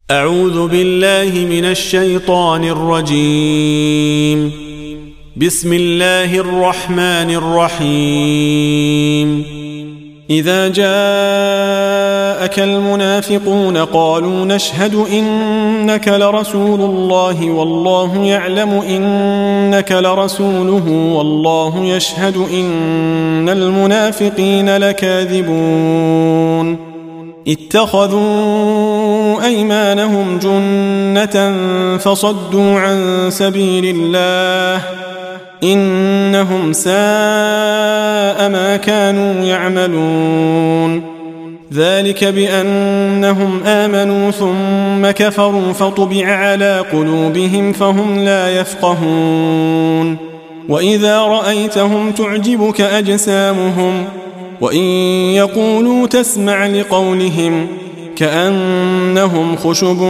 أعوذ بالله من الشيطان الرجيم. بسم الله الرحمن الرحيم. إذا جاءك المنافقون قالوا نشهد إنك لرسول الله والله يعلم إنك لرسوله والله يشهد إن المنافقين لكاذبون. اتخذوا أيمانهم جنة فصدوا عن سبيل الله إنهم ساء ما كانوا يعملون. ذلك بأنهم آمنوا ثم كفروا فطبع على قلوبهم فهم لا يفقهون. وإذا رأيتهم تعجبك أجسامهم وإن يقولوا تسمع لقولهم كأنهم خشب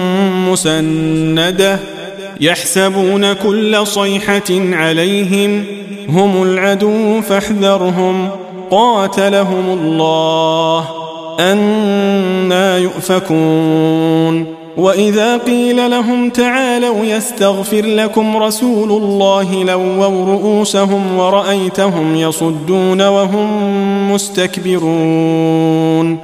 مسندة يحسبون كل صيحة عليهم هم العدو فاحذرهم قاتلهم الله أنى يؤفكون. وإذا قيل لهم تعالوا يستغفر لكم رسول الله لووا رؤوسهم ورأيتهم يصدون وهم مستكبرون.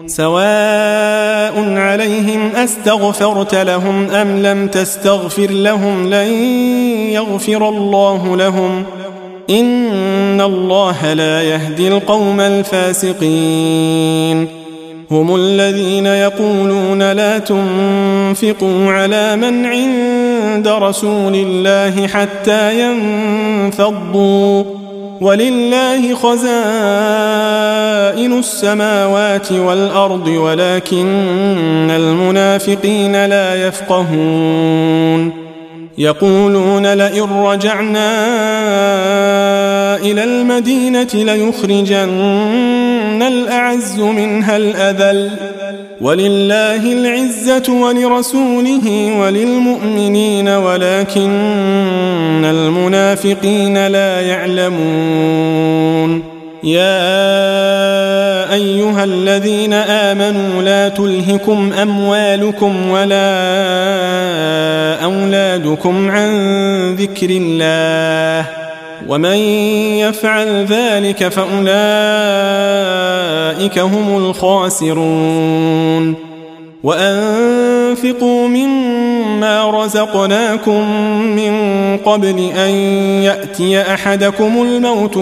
سواء عليهم أستغفرت لهم أم لم تستغفر لهم لن يغفر الله لهم إن الله لا يهدي القوم الفاسقين. هم الذين يقولون لا تنفقوا على من عند رسول الله حتى ينفضوا ولله خزائن السماوات والأرض ولكن المنافقين لا يفقهون. يقولون لئن رجعنا إلى المدينة ليخرجن الأعز منها الأذل ولله العزة ولرسوله وللمؤمنين ولكن المنافقين لا يعلمون. يا أيها الذين آمنوا لا تلهكم أموالكم ولا أولادكم عن ذكر الله ومن يفعل ذلك فأولئك هم الخاسرون. وأنفقوا مما رزقناكم من قبل أن يأتي أحدكم الموت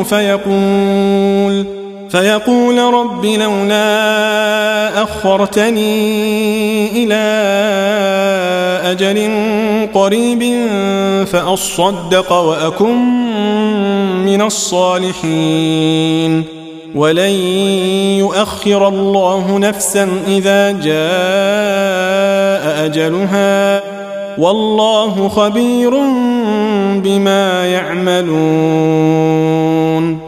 فيقول رب لولا أخرتني إلى أجل قريب فأصدق وأكن من الصالحين. ولن يؤخر الله نفسا إذا جاء أجلها والله خبير بما يعملون.